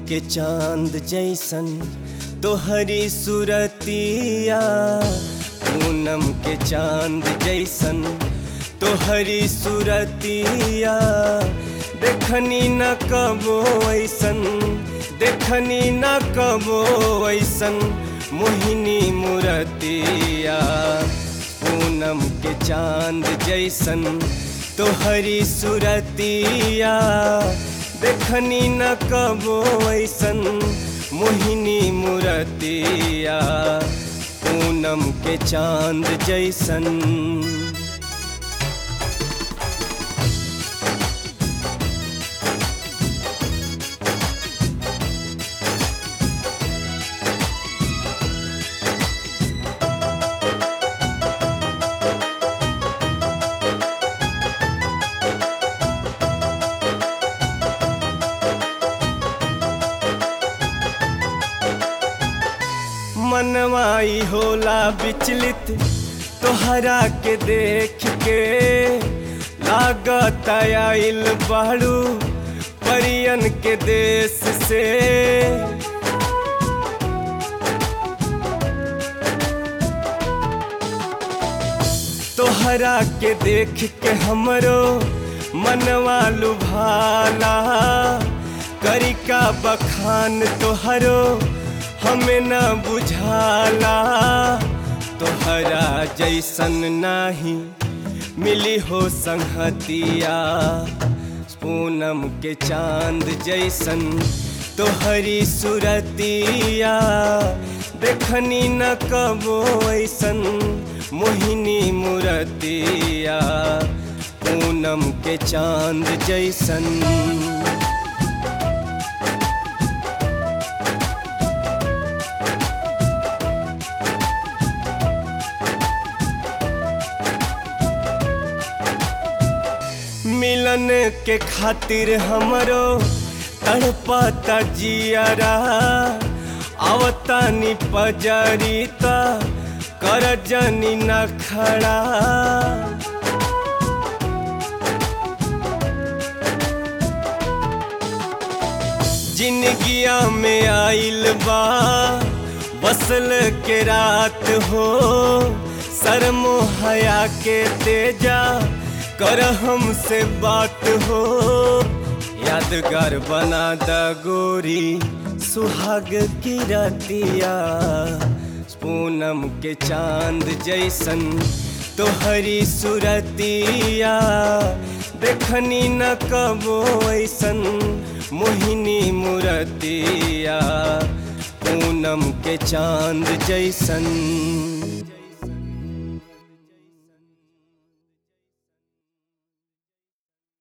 के चांद जैसन तोहरी सूरतिया, पूनम के चांद जैसन तोहरी सूरतिया। देखनी न कबो ऐसन, देखनी न कबो ऐसन मोहिनी मूरतिया। पूनम के चांद जैसन तोहरी सूरतिया, देखनी न कबो ऐसन मोहिनी मूरतिया। पूनम के चांद जैसन। मनवाई होला विचलित तोहरा के देख के, लागत आइल बाड़ू परियन के देश से। तोहरा के देख के हमरो मनवा लुभाला, करी का बखान तोहरो हमें न बुझाला। तोहरा जैसन नाही मिली हो संगतिया, पूनम के चांद जैसन तोहरी सूरतिया। देखनी न कबो ऐसन मोहिनी मूरतिया। पूनम के चांद जैसन। मिलन के खातिर हमरो तड़पता जियरा, आवतानी पजरीता कर जनी न खड़ा। जिंदगिया में आइल बा बसल के रात हो, शर्मो हया के तेजा कर हमसे बात हो। यादगार बना द गोरी सुहाग की रातिया। पूनम के चांद जैसन तोहरी सूरतिया। देखनी न कबो ऐसन मोहिनी मूरतिया। पूनम के चांद जैसन।